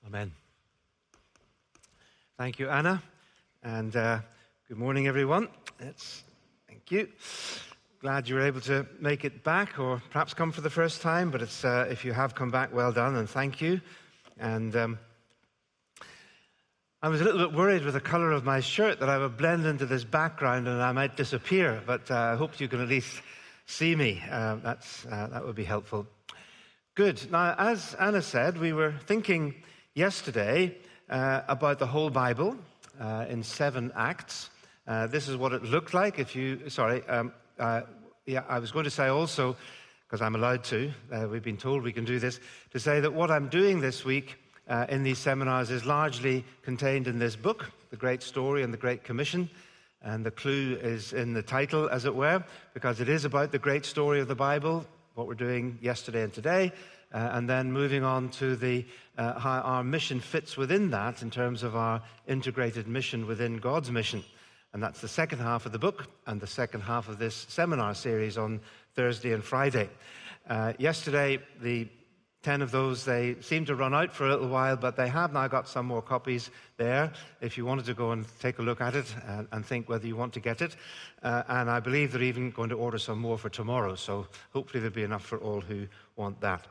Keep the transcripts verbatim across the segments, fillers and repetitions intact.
Amen. Thank you, Anna, and uh, good morning, everyone. It's, thank you. Glad you were able to make it back, or perhaps come for the first time, but it's uh, if you have come back, well done, and thank you. And um, I was a little bit worried with the color of my shirt that I would blend into this background and I might disappear, but uh, I hope you can at least see me. Uh, that's, uh, that would be helpful. Good. Now, as Anna said, we were thinking yesterday uh, about the whole Bible uh, in seven acts. Uh, this is what it looked like if you, sorry, um, uh, yeah, I was going to say also, because I'm allowed to, uh, we've been told we can do this, to say that what I'm doing this week uh, in these seminars is largely contained in this book, The Great Story and the Great Commission. And the clue is in the title, as it were, because it is about the great story of the Bible, what we're doing yesterday and today, uh, and then moving on to the uh, how our mission fits within that in terms of our integrated mission within God's mission. And that's the second half of the book and the second half of this seminar series on Thursday and Friday. Uh, yesterday, the ten of those, they seemed to run out for a little while, but they have now got some more copies there if you wanted to go and take a look at it and, and think whether you want to get it. Uh, and I believe they're even going to order some more for tomorrow, so hopefully there'll be enough for all who want that.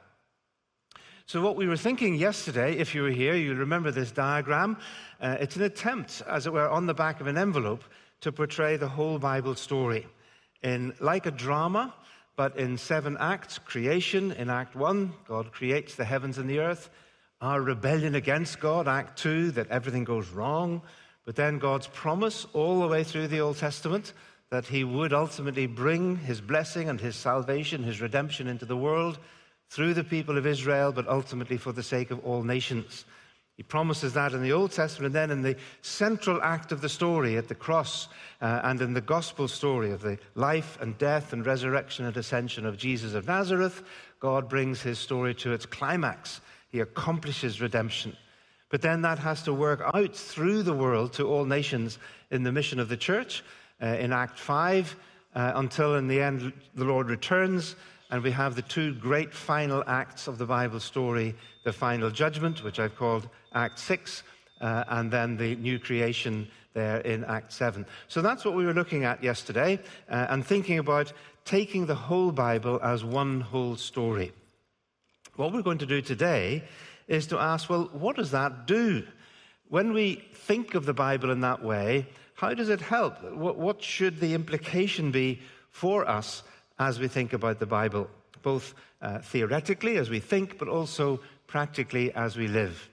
So what we were thinking yesterday, if you were here, you'll remember this diagram. Uh, it's an attempt, as it were, on the back of an envelope to portray the whole Bible story in like a drama, but in seven acts. Creation in Act One, God creates the heavens and the earth. Our rebellion against God, Act Two, that everything goes wrong. But then God's promise all the way through the Old Testament that he would ultimately bring his blessing and his salvation, his redemption into the world through the people of Israel, but ultimately for the sake of all nations. He promises that in the Old Testament, and then in the central act of the story at the cross uh, and in the gospel story of the life and death and resurrection and ascension of Jesus of Nazareth, God brings his story to its climax. He accomplishes redemption. But then that has to work out through the world to all nations in the mission of the church uh, in Act five, uh, until in the end the Lord returns. And we have the two great final acts of the Bible story, the final judgment, which I've called Act six, uh, and then the new creation there in Act seven. So that's what we were looking at yesterday, uh, and thinking about taking the whole Bible as one whole story. What we're going to do today is to ask, well, what does that do? When we think of the Bible in that way, how does it help? What, what should the implication be for us as we think about the Bible, both uh, theoretically as we think, but also practically as we live?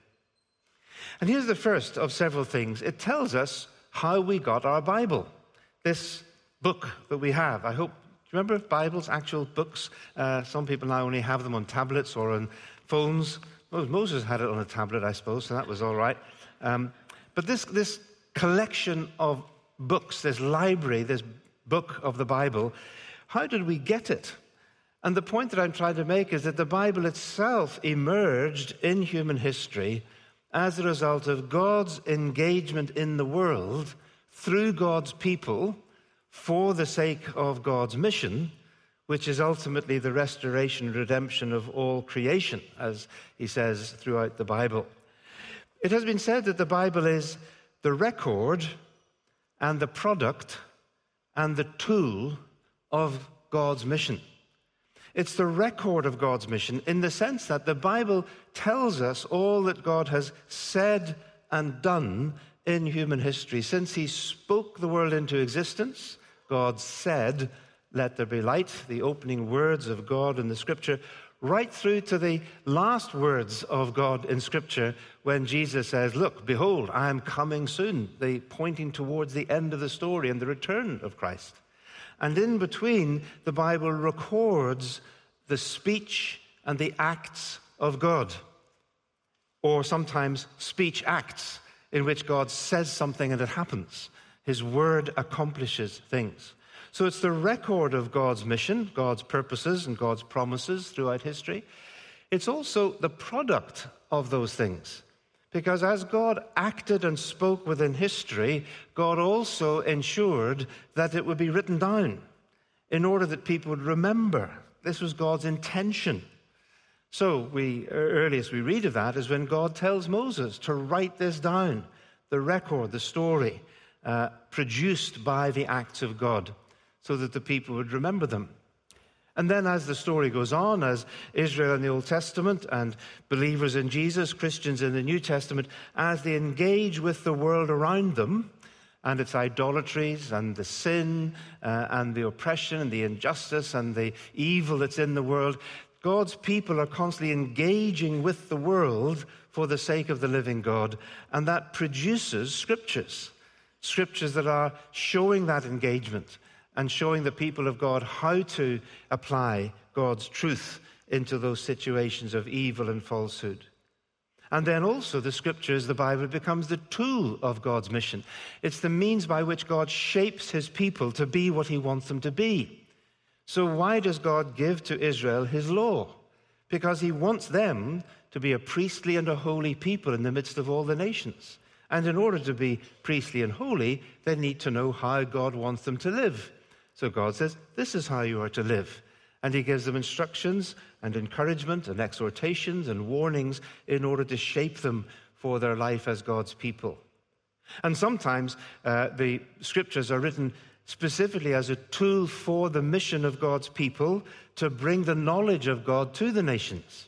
And here's the first of several things. It tells us how we got our Bible, this book that we have. I hope, do you remember Bibles, actual books? Uh, some people now only have them on tablets or on phones. Well, Moses had it on a tablet, I suppose, so that was all right. Um, but this, this collection of books, this library, this book of the Bible, how did we get it? And the point that I'm trying to make is that the Bible itself emerged in human history as a result of God's engagement in the world through God's people for the sake of God's mission, which is ultimately the restoration and redemption of all creation, as he says throughout the Bible. It has been said that the Bible is the record and the product and the tool of God's mission. It's the record of God's mission in the sense that the Bible tells us all that God has said and done in human history. Since he spoke the world into existence, God said, "Let there be light," the opening words of God in the Scripture, right through to the last words of God in Scripture when Jesus says, "Look, behold, I am coming soon," the pointing towards the end of the story and the return of Christ. And in between, the Bible records the speech and the acts of God, or sometimes speech acts in which God says something and it happens. His word accomplishes things. So it's the record of God's mission, God's purposes and God's promises throughout history. It's also the product of those things. Because as God acted and spoke within history, God also ensured that it would be written down in order that people would remember. This was God's intention. So we earliest we read of that is when God tells Moses to write this down, the record, the story, uh, produced by the acts of God, so that the people would remember them. And then as the story goes on, as Israel in the Old Testament and believers in Jesus, Christians in the New Testament, as they engage with the world around them and its idolatries and the sin uh, and the oppression and the injustice and the evil that's in the world, God's people are constantly engaging with the world for the sake of the living God, and that produces scriptures, scriptures that are showing that engagement and showing the people of God how to apply God's truth into those situations of evil and falsehood. And then also the scriptures, the Bible, becomes the tool of God's mission. It's the means by which God shapes his people to be what he wants them to be. So why does God give to Israel his law? Because he wants them to be a priestly and a holy people in the midst of all the nations. And in order to be priestly and holy, they need to know how God wants them to live. So God says, this is how you are to live. And he gives them instructions and encouragement and exhortations and warnings in order to shape them for their life as God's people. And sometimes uh, the scriptures are written specifically as a tool for the mission of God's people to bring the knowledge of God to the nations.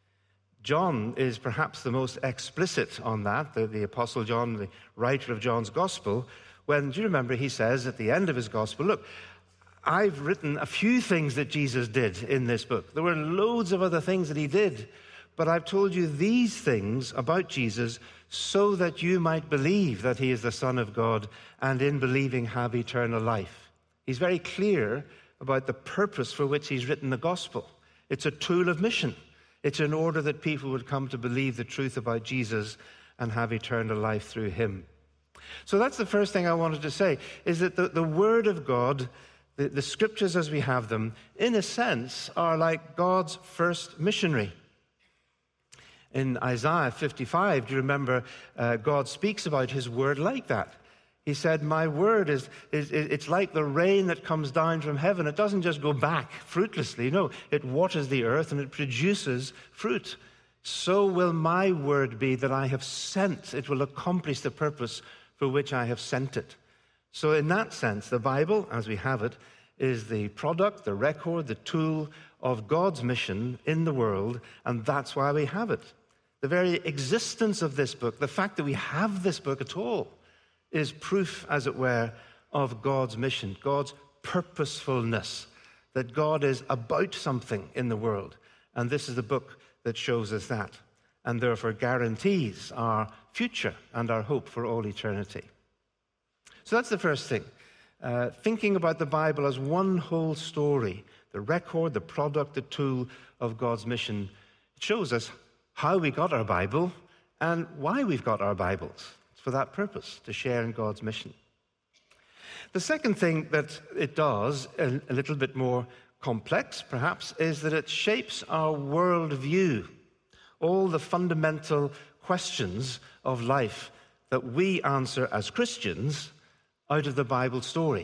John is perhaps the most explicit on that, the, the Apostle John, the writer of John's Gospel, when, do you remember, he says at the end of his Gospel, look, I've written a few things that Jesus did in this book. There were loads of other things that he did, but I've told you these things about Jesus so that you might believe that he is the Son of God and in believing have eternal life. He's very clear about the purpose for which he's written the gospel. It's a tool of mission. It's in order that people would come to believe the truth about Jesus and have eternal life through him. So that's the first thing I wanted to say, is that the, the Word of God, the, the scriptures as we have them, in a sense, are like God's first missionary. In Isaiah fifty-five, do you remember, uh, God speaks about his word like that. He said, my word is, is, it's like the rain that comes down from heaven. It doesn't just go back fruitlessly. No, it waters the earth and it produces fruit. So will my word be that I have sent. It will accomplish the purpose for which I have sent it. So in that sense, the Bible, as we have it, is the product, the record, the tool of God's mission in the world, and that's why we have it. The very existence of this book, the fact that we have this book at all, is proof, as it were, of God's mission, God's purposefulness, that God is about something in the world. And this is the book that shows us that, and therefore guarantees our future and our hope for all eternity. So that's the first thing. Uh, thinking about the Bible as one whole story, the record, the product, the tool of God's mission, it shows us how we got our Bible and why we've got our Bibles. It's for that purpose, to share in God's mission. The second thing that it does, a, a little bit more complex perhaps, is that it shapes our worldview, all the fundamental questions of life that we answer as Christians out of the Bible story.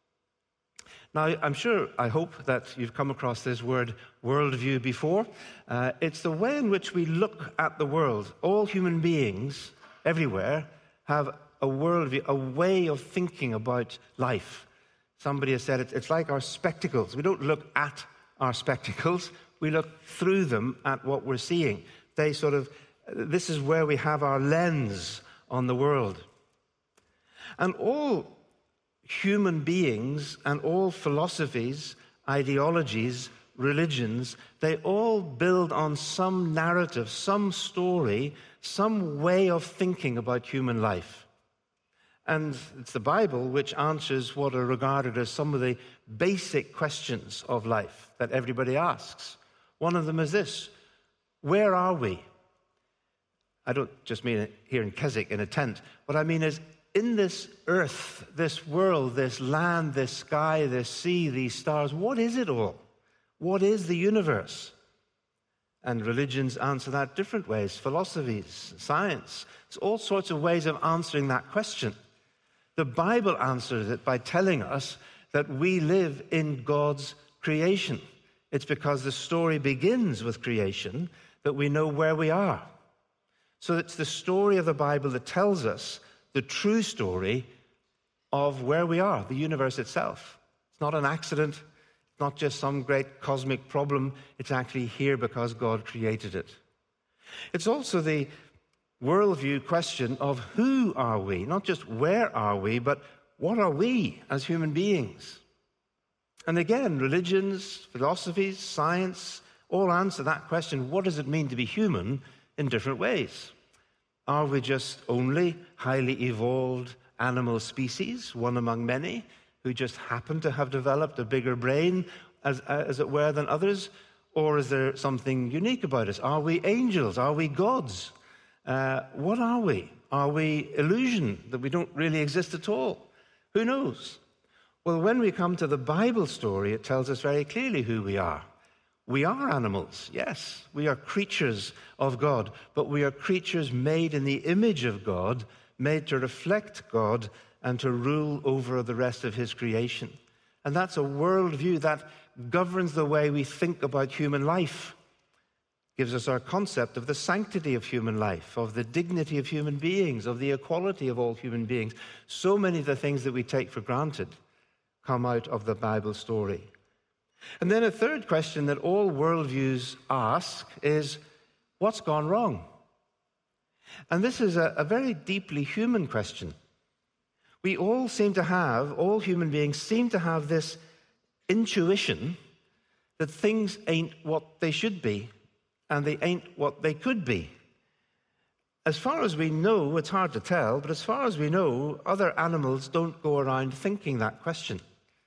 Now, I'm sure, I hope that you've come across this word worldview before. Uh, it's the way in which we look at the world. All human beings everywhere have a worldview, a way of thinking about life. Somebody has said it, it's like our spectacles. We don't look at our spectacles, we look through them at what we're seeing. They sort of, this is where we have our lens on the world. And all human beings and all philosophies, ideologies, religions, they all build on some narrative, some story, some way of thinking about human life. And it's the Bible which answers what are regarded as some of the basic questions of life that everybody asks. One of them is this: where are we? I don't just mean here in Keswick in a tent. What I mean is, in this earth, this world, this land, this sky, this sea, these stars, what is it all? What is the universe? And religions answer that different ways, philosophies, science. There's all sorts of ways of answering that question. The Bible answers it by telling us that we live in God's creation, It's because the story begins with creation that we know where we are. So it's the story of the Bible that tells us the true story of where we are, the universe itself. It's not an accident. It's not just some great cosmic problem. It's actually here because God created it. It's also the worldview question of who are we? Not just where are we, but what are we as human beings? And again, religions, philosophies, science all answer that question, what does it mean to be human, in different ways. Are we just only highly evolved animal species, one among many, who just happen to have developed a bigger brain, as, as it were, than others? Or is there something unique about us? Are we angels? Are we gods? Uh, what are we? Are we illusion, that we don't really exist at all? Who knows? Well, when we come to the Bible story, it tells us very clearly who we are. We are animals, yes. We are creatures of God, but we are creatures made in the image of God, made to reflect God and to rule over the rest of his creation. And that's a worldview that governs the way we think about human life. Gives us our concept of the sanctity of human life, of the dignity of human beings, of the equality of all human beings. So many of the things that we take for granted come out of the Bible story. And then a third question that all worldviews ask is, what's gone wrong? And this is a, a very deeply human question. We all seem to have, all human beings seem to have this intuition that things ain't what they should be, and they ain't what they could be. As far as we know, it's hard to tell, but as far as we know, other animals don't go around thinking that question.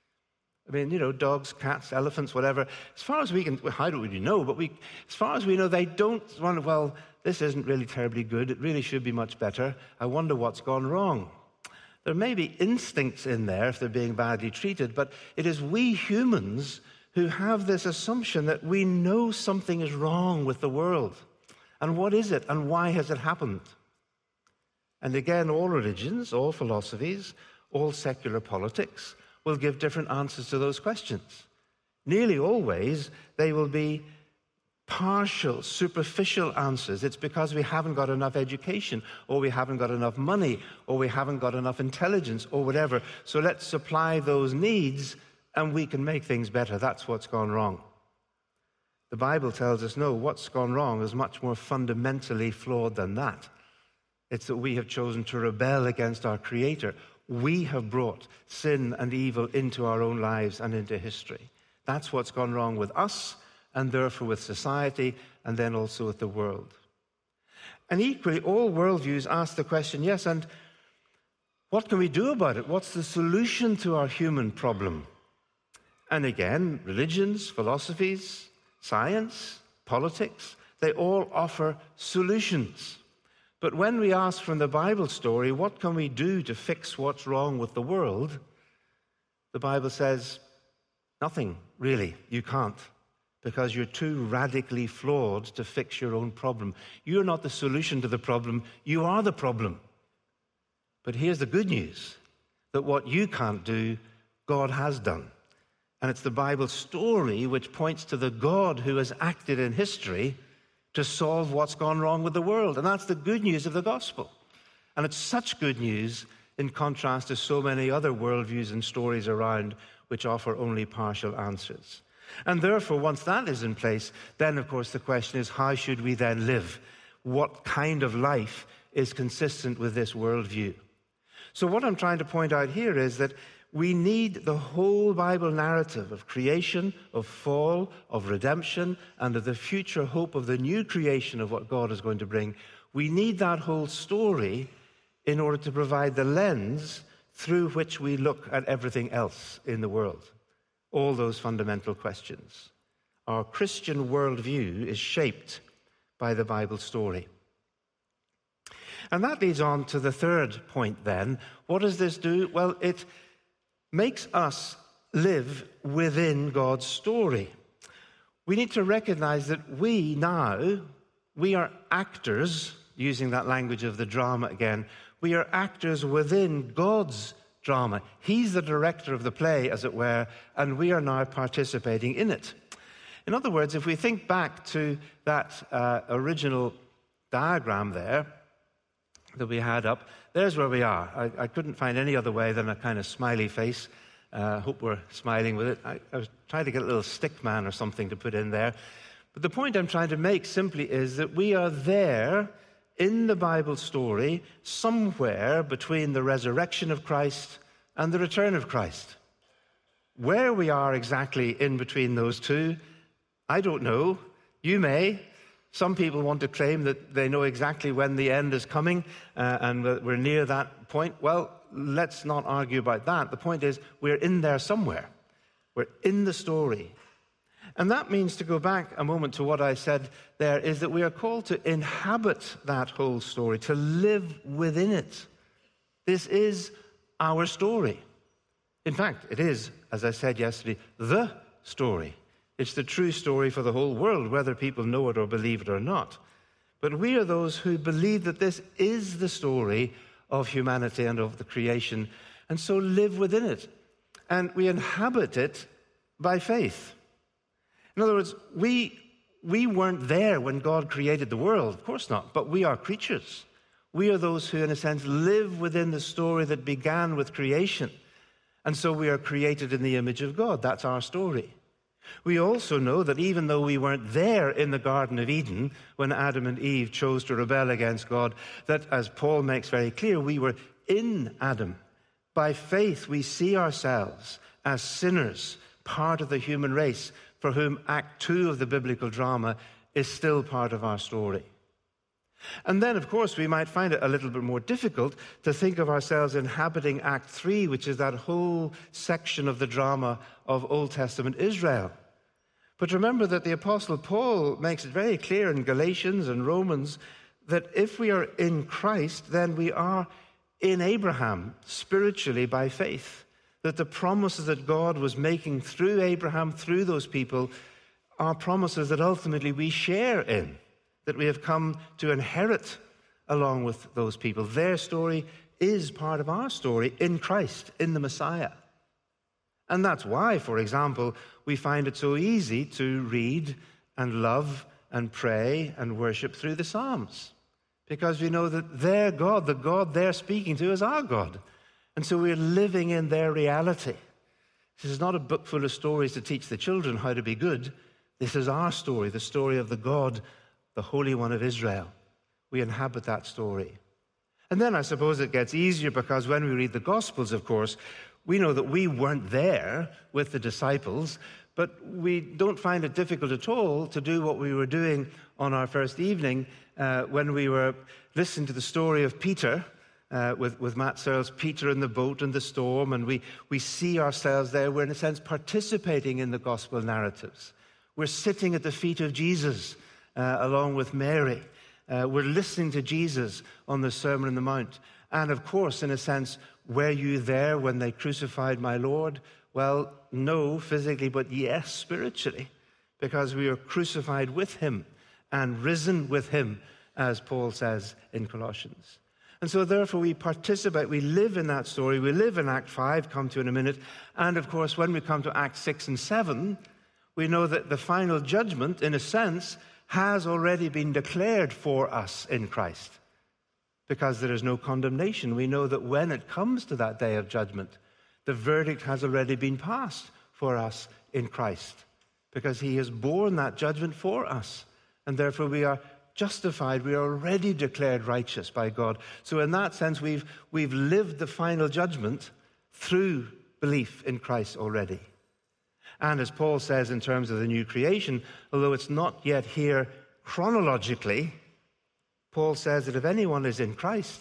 I mean, you know, dogs, cats, elephants, whatever. As far as we can, well, how do we know? But we, as far as we know, they don't wonder, well, this isn't really terribly good. It really should be much better. I wonder what's gone wrong. There may be instincts in there if they're being badly treated, but it is we humans who have this assumption that we know something is wrong with the world. And what is it? And why has it happened? And again, all religions, all philosophies, all secular politics will give different answers to those questions. Nearly always, they will be partial, superficial answers. It's because we haven't got enough education, or we haven't got enough money, or we haven't got enough intelligence, or whatever. So let's supply those needs, and we can make things better. That's what's gone wrong. The Bible tells us, no, what's gone wrong is much more fundamentally flawed than that. It's that we have chosen to rebel against our Creator. We have brought sin and evil into our own lives and into history. That's what's gone wrong with us, and therefore with society, and then also with the world. And equally, all worldviews ask the question, yes, and what can we do about it? What's the solution to our human problem? And again, religions, philosophies, science, politics, they all offer solutions. But when we ask from the Bible story, what can we do to fix what's wrong with the world? The Bible says, nothing, really. You can't, because you're too radically flawed to fix your own problem. You're not the solution to the problem. You are the problem. But here's the good news, that what you can't do, God has done. And it's the Bible story which points to the God who has acted in history to solve what's gone wrong with the world. And that's the good news of the gospel. And it's such good news in contrast to so many other worldviews and stories around which offer only partial answers. And therefore, once that is in place, then, of course, the question is, how should we then live? What kind of life is consistent with this worldview? So what I'm trying to point out here is that we need the whole Bible narrative of creation, of fall, of redemption, and of the future hope of the new creation of what God is going to bring. We need that whole story in order to provide the lens through which we look at everything else in the world. All those fundamental questions. Our Christian worldview is shaped by the Bible story. And that leads on to the third point then. What does this do? Well, it makes us live within God's story. We need to recognize that we now, we are actors, using that language of the drama again, we are actors within God's drama. He's the director of the play, as it were, and we are now participating in it. In other words, if we think back to that uh, original diagram there that we had up, there's where we are. I, I couldn't find any other way than a kind of smiley face. I uh, hope we're smiling with it. I, I was trying to get a little stick man or something to put in there. But the point I'm trying to make simply is that we are there in the Bible story somewhere between the resurrection of Christ and the return of Christ. Where we are exactly in between those two, I don't know. You may. Some people want to claim that they know exactly when the end is coming uh, and that we're near that point. Well, let's not argue about that. The point is we're in there somewhere. We're in the story. And that means, to go back a moment to what I said there, is that we are called to inhabit that whole story, to live within it. This is our story. In fact, it is, as I said yesterday, the story. It's the true story for the whole world, whether people know it or believe it or not. But we are those who believe that this is the story of humanity and of the creation, and so live within it. And we inhabit it by faith. In other words, we, we weren't there when God created the world. Of course not. But we are creatures. We are those who, in a sense, live within the story that began with creation. And so we are created in the image of God. That's our story. We also know that even though we weren't there in the Garden of Eden when Adam and Eve chose to rebel against God, that, as Paul makes very clear, we were in Adam. By faith, we see ourselves as sinners, part of the human race, for whom Act Two of the biblical drama is still part of our story. And then, of course, we might find it a little bit more difficult to think of ourselves inhabiting Act Three, which is that whole section of the drama of Old Testament Israel. But remember that the Apostle Paul makes it very clear in Galatians and Romans that if we are in Christ, then we are in Abraham, spiritually by faith. That the promises that God was making through Abraham, through those people, are promises that ultimately we share in, that we have come to inherit along with those people. Their story is part of our story in Christ, in the Messiah. And that's why, for example, we find it so easy to read and love and pray and worship through the Psalms. Because we know that their God, the God they're speaking to, is our God. And so we're living in their reality. This is not a book full of stories to teach the children how to be good. This is our story, the story of the God, the Holy One of Israel. We inhabit that story. And then I suppose it gets easier because when we read the Gospels, of course, we know that we weren't there with the disciples, but we don't find it difficult at all to do what we were doing on our first evening uh, when we were listening to the story of Peter, Uh, with, with Matt Searle's Peter in the boat in the storm, and we, we see ourselves there. We're, in a sense, participating in the gospel narratives. We're sitting at the feet of Jesus uh, along with Mary. Uh, we're listening to Jesus on the Sermon on the Mount. And, of course, in a sense, were you there when they crucified my Lord? Well, no, physically, but yes, spiritually, because we are crucified with him and risen with him, as Paul says in Colossians. And so therefore we participate, we live in that story, we live in Act five, come to in a minute, and of course when we come to Act six and seven, we know that the final judgment, in a sense, has already been declared for us in Christ. Because there is no condemnation. We know that when it comes to that day of judgment, the verdict has already been passed for us in Christ. Because he has borne that judgment for us. And therefore we are justified, we are already declared righteous by God. So in that sense, we've, we've lived the final judgment through belief in Christ already. And as Paul says in terms of the new creation, although it's not yet here chronologically, Paul says that if anyone is in Christ,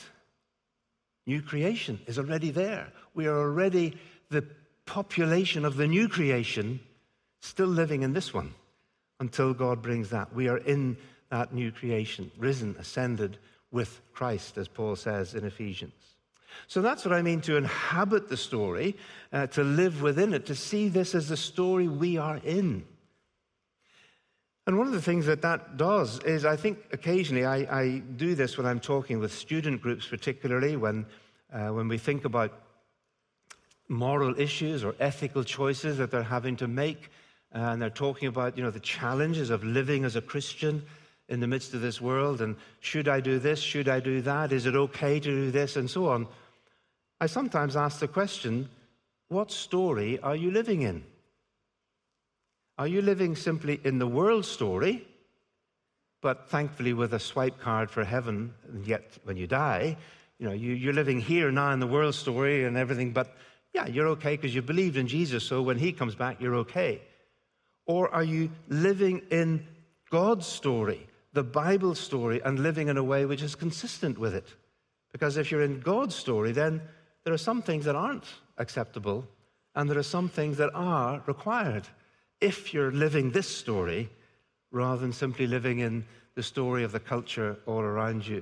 new creation is already there. We are already the population of the new creation, still living in this one until God brings that. We are in that new creation, risen, ascended with Christ, as Paul says in Ephesians. So that's what I mean to inhabit the story, uh, to live within it, to see this as the story we are in. And one of the things that that does is, I think occasionally I, I do this when I'm talking with student groups, particularly when, uh, when we think about moral issues or ethical choices that they're having to make. and they're talking about, you know, the challenges of living as a Christian in the midst of this world, and should I do this, should I do that, is it okay to do this, and so on. I sometimes ask the question, what story are you living in? Are you living simply in the world story, but thankfully with a swipe card for heaven, and yet when you die, you know, you, you're living here now in the world story and everything, but yeah, you're okay because you believed in Jesus, so when he comes back, you're okay. Or are you living in God's story, the Bible story, and living in a way which is consistent with it? Because if you're in God's story, then there are some things that aren't acceptable, and there are some things that are required if you're living this story rather than simply living in the story of the culture all around you.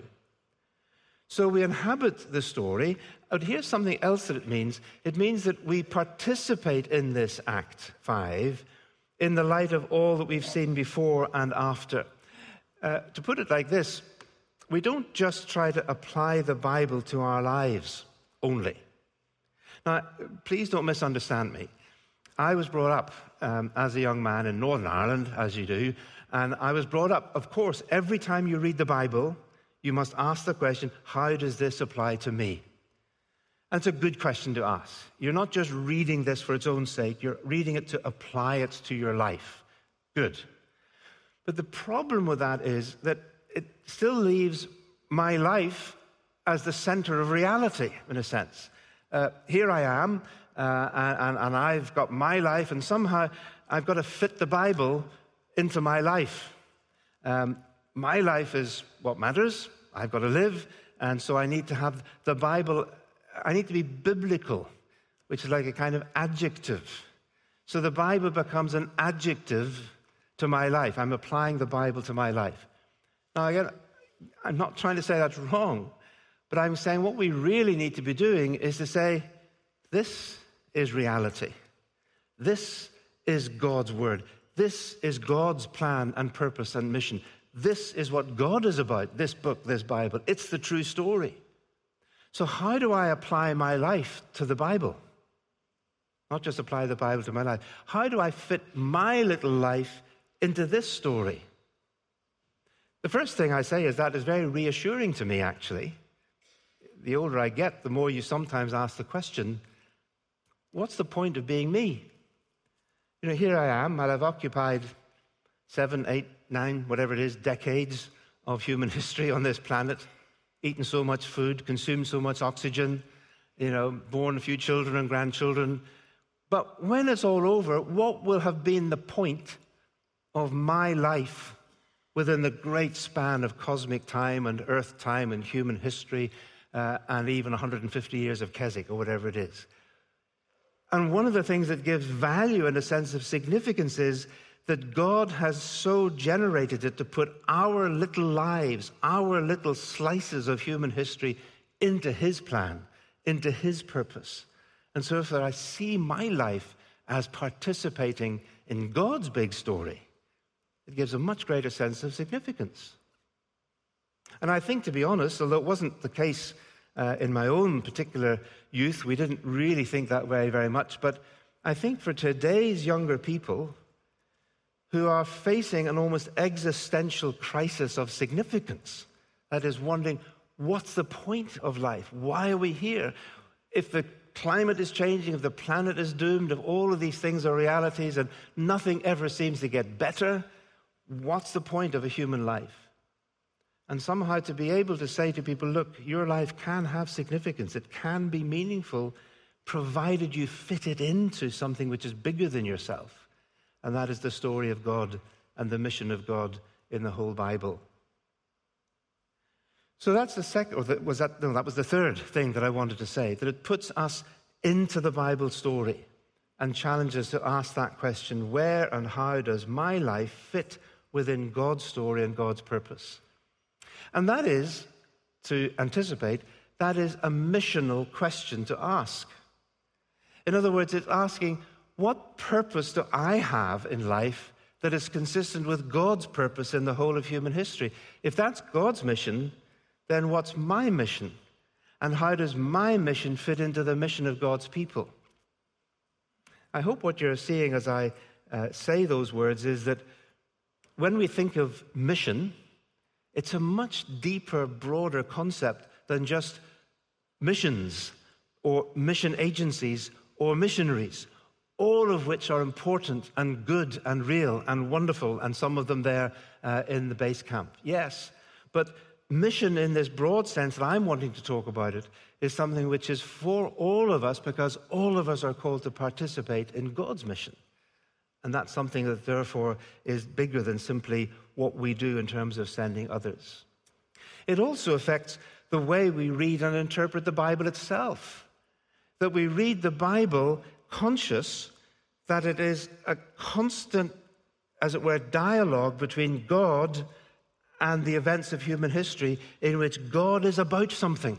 So we inhabit the story, and here's something else that it means. It means that we participate in this Act five in the light of all that we've seen before and after. Uh, to put it like this, we don't just try to apply the Bible to our lives only. Now, please don't misunderstand me. I was brought up um, as a young man in Northern Ireland, as you do, and I was brought up, of course, every time you read the Bible, you must ask the question, how does this apply to me? And it's a good question to ask. You're not just reading this for its own sake, you're reading it to apply it to your life. Good. But the problem with that is that it still leaves my life as the center of reality, in a sense. Uh, here I am, uh, and, and I've got my life, and somehow I've got to fit the Bible into my life. Um, my life is what matters. I've got to live, and so I need to have the Bible. I need to be biblical, which is like a kind of adjective. So the Bible becomes an adjective to my life. I'm applying the Bible to my life. Now, again, I'm not trying to say that's wrong, but I'm saying what we really need to be doing is to say, this is reality. This is God's word. This is God's plan and purpose and mission. This is what God is about, this book, this Bible. It's the true story. So how do I apply my life to the Bible? Not just apply the Bible to my life. How do I fit my little life into this story? The first thing I say is that is very reassuring to me, actually. The older I get, the more you sometimes ask the question, what's the point of being me? You know, here I am, and I've occupied seven, eight, nine, whatever it is, decades of human history on this planet, eaten so much food, consumed so much oxygen, you know, born a few children and grandchildren. But when it's all over, what will have been the point of my life within the great span of cosmic time and earth time and human history uh, and even one hundred fifty years of Keswick or whatever it is? And one of the things that gives value and a sense of significance is that God has so generated it to put our little lives, our little slices of human history into his plan, into his purpose. And so if I see my life as participating in God's big story, it gives a much greater sense of significance. And I think, to be honest, although it wasn't the case uh, in my own particular youth, we didn't really think that way very much, but I think for today's younger people who are facing an almost existential crisis of significance, that is wondering, what's the point of life? Why are we here? If the climate is changing, if the planet is doomed, if all of these things are realities and nothing ever seems to get better, what's the point of a human life? And somehow to be able to say to people, look, your life can have significance, it can be meaningful, provided you fit it into something which is bigger than yourself. And that is the story of God and the mission of God in the whole Bible. So that's the second, or that was that, no, that was the third thing that I wanted to say, that it puts us into the Bible story and challenges to ask that question, where and how does my life fit within God's story and God's purpose? And that is, to anticipate, that is a missional question to ask. In other words, it's asking, what purpose do I have in life that is consistent with God's purpose in the whole of human history? If that's God's mission, then what's my mission? And how does my mission fit into the mission of God's people? I hope what you're seeing as I uh, say those words is that when we think of mission, it's a much deeper, broader concept than just missions or mission agencies or missionaries, all of which are important and good and real and wonderful, and some of them there uh, in the base camp. Yes, but mission in this broad sense that I'm wanting to talk about it is something which is for all of us, because all of us are called to participate in God's mission. And that's something that therefore is bigger than simply what we do in terms of sending others. It also affects the way we read and interpret the Bible itself. That we read the Bible conscious that it is a constant, as it were, dialogue between God and the events of human history in which God is about something.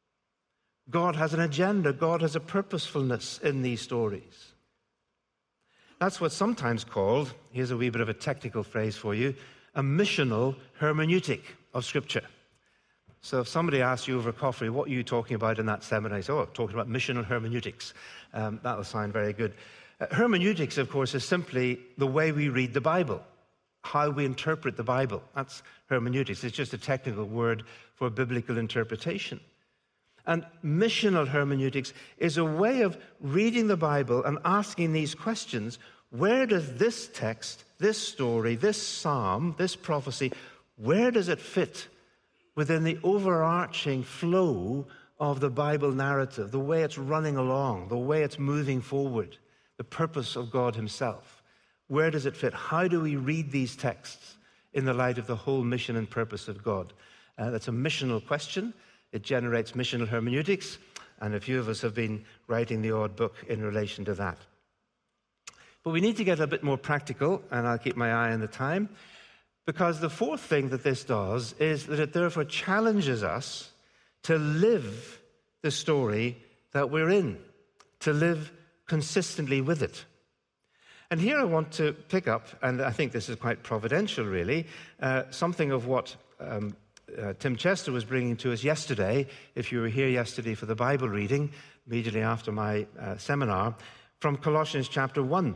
God has an agenda. God has a purposefulness in these stories. That's what's sometimes called, here's a wee bit of a technical phrase for you, a missional hermeneutic of Scripture. So if somebody asks you over coffee, what are you talking about in that seminar? I say, oh, I'm talking about missional hermeneutics. Um, that'll sound very good. Uh, hermeneutics, of course, is simply the way we read the Bible, how we interpret the Bible. That's hermeneutics. It's just a technical word for biblical interpretation. And missional hermeneutics is a way of reading the Bible and asking these questions. Where does this text, this story, this psalm, this prophecy, where does it fit within the overarching flow of the Bible narrative, the way it's running along, the way it's moving forward, the purpose of God himself? Where does it fit? How do we read these texts in the light of the whole mission and purpose of God? Uh, that's a missional question. It generates missional hermeneutics, and a few of us have been writing the odd book in relation to that. But we need to get a bit more practical, and I'll keep my eye on the time, because the fourth thing that this does is that it therefore challenges us to live the story that we're in, to live consistently with it. And here I want to pick up, and I think this is quite providential really, uh, something of what um, uh, Tim Chester was bringing to us yesterday, if you were here yesterday for the Bible reading, immediately after my uh, seminar, from Colossians chapter one,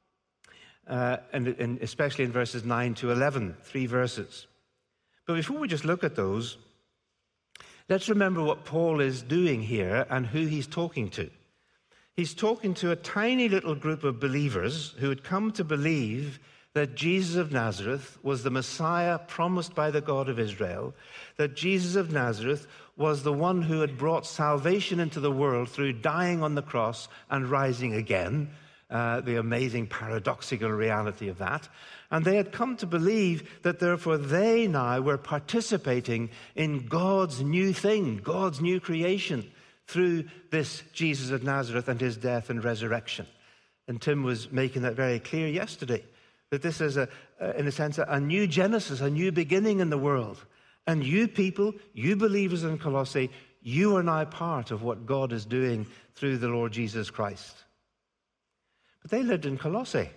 uh, and, and especially in verses nine to eleven, three verses. But before we just look at those, let's remember what Paul is doing here and who he's talking to. He's talking to a tiny little group of believers who had come to believe that Jesus of Nazareth was the Messiah promised by the God of Israel, that Jesus of Nazareth was the one who had brought salvation into the world through dying on the cross and rising again, uh, the amazing paradoxical reality of that. And they had come to believe that therefore they now were participating in God's new thing, God's new creation, through this Jesus of Nazareth and his death and resurrection. And Tim was making that very clear yesterday, that this is, a, a, in a sense, a new Genesis, a new beginning in the world. And you people, you believers in Colossae, you are now part of what God is doing through the Lord Jesus Christ. But they lived in Colossae.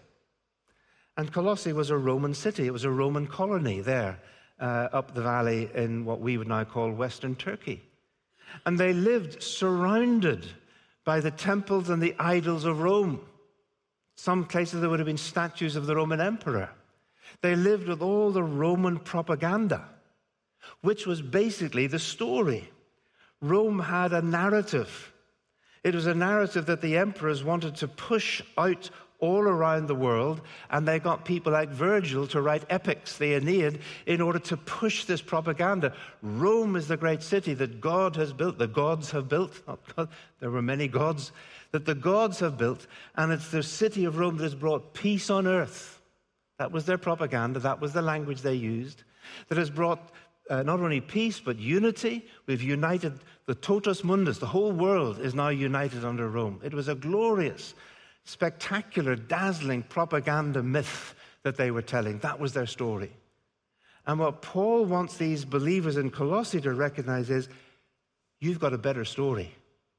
And Colossae was a Roman city. It was a Roman colony there, uh, up the valley in what we would now call Western Turkey. And they lived surrounded by the temples and the idols of Rome. Some places there would have been statues of the Roman emperor. They lived with all the Roman propaganda, which was basically the story. Rome had a narrative. It was a narrative that the emperors wanted to push out all around the world, and they got people like Virgil to write epics, the Aeneid, in order to push this propaganda. Rome is the great city that God has built, the gods have built, not God, there were many gods, that the gods have built, and it's the city of Rome that has brought peace on earth. That was their propaganda, that was the language they used, that has brought uh, not only peace, but unity. We've united the totus mundus, the whole world is now united under Rome. It was a glorious, spectacular, dazzling propaganda myth that they were telling. That was their story. And what Paul wants these believers in Colossae to recognize is, you've got a better story.